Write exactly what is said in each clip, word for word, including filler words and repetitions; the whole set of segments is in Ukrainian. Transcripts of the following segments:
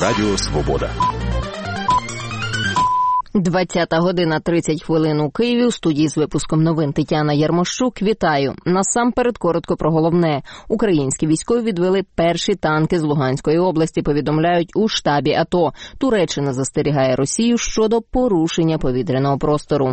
Радіо Свобода. двадцята година тридцять хвилин у Києві. У студії з випуском новин Тетяна Ярмощук. Вітаю. Насамперед коротко про головне. Українські військові відвели перші танки з Луганської області, повідомляють у штабі АТО. Туреччина застерігає Росію щодо порушення повітряного простору.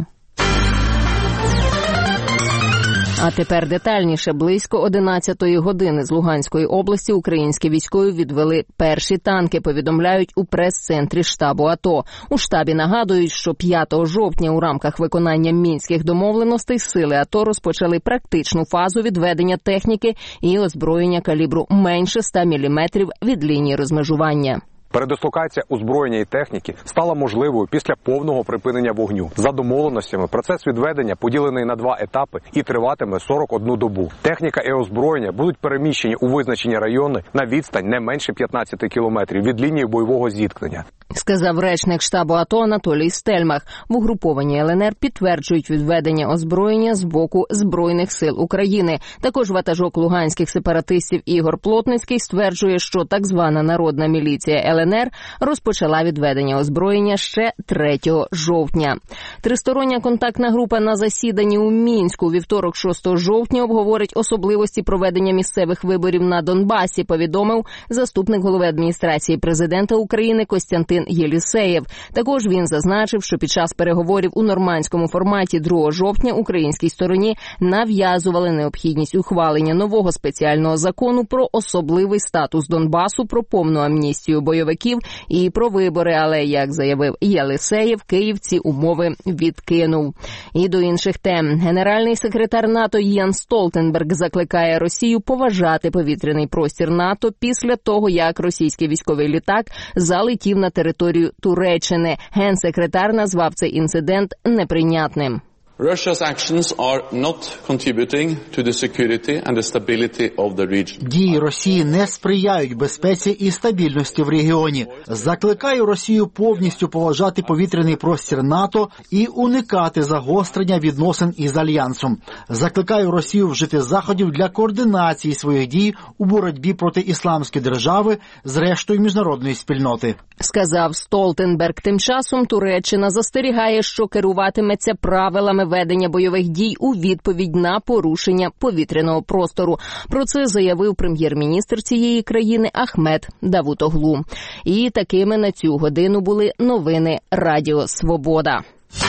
А тепер детальніше. Близько одинадцятої години з Луганської області українські військові відвели перші танки, повідомляють у прес-центрі штабу АТО. У штабі нагадують, що п'ятого жовтня у рамках виконання мінських домовленостей сили АТО розпочали практичну фазу відведення техніки і озброєння калібру менше ста міліметрів від лінії розмежування. Передислокація озброєння і техніки стала можливою після повного припинення вогню. За домовленостями, процес відведення поділений на два етапи і триватиме сорок одну добу. Техніка і озброєння будуть переміщені у визначені райони на відстань не менше п'ятнадцяти кілометрів від лінії бойового зіткнення. Сказав речник штабу АТО Анатолій Стельмах. В угрупованні ЛНР підтверджують відведення озброєння з боку Збройних сил України. Також ватажок луганських сепаратистів Ігор Плотницький стверджує, що так звана народна міліція ЛНР розпочала відведення озброєння ще третього жовтня. Тристороння контактна група на засіданні у Мінську у вівторок шостого жовтня обговорить особливості проведення місцевих виборів на Донбасі, повідомив заступник голови адміністрації президента України Костянтин Єлісеєв. Також він зазначив, що під час переговорів у нормандському форматі другого жовтня українській стороні нав'язували необхідність ухвалення нового спеціального закону про особливий статус Донбасу, про повну амністію бойовиків і про вибори, але, як заявив Єлісеєв, Київ ці умови відкинув. І до інших тем. Генеральний секретар НАТО Єнс Столтенберг закликає Росію поважати повітряний простір НАТО після того, як російський військовий літак залетів на територію Туреччини. Генсекретар назвав цей інцидент неприйнятним. Russia's actions are not contributing to the security and the stability of the region. Дії Росії не сприяють безпеці і стабільності в регіоні. Закликаю Росію повністю поважати повітряний простір НАТО і уникати загострення відносин із Альянсом. Закликаю Росію вжити заходів для координації своїх дій у боротьбі проти ісламської держави з рештою міжнародної спільноти. Сказав Столтенберг. Тим часом Туреччина застерігає, що керуватиметься правилами ведення бойових дій у відповідь на порушення повітряного простору. Про це заявив прем'єр-міністр цієї країни Ахмед Давутоглу. І такими на цю годину були новини Радіо Свобода.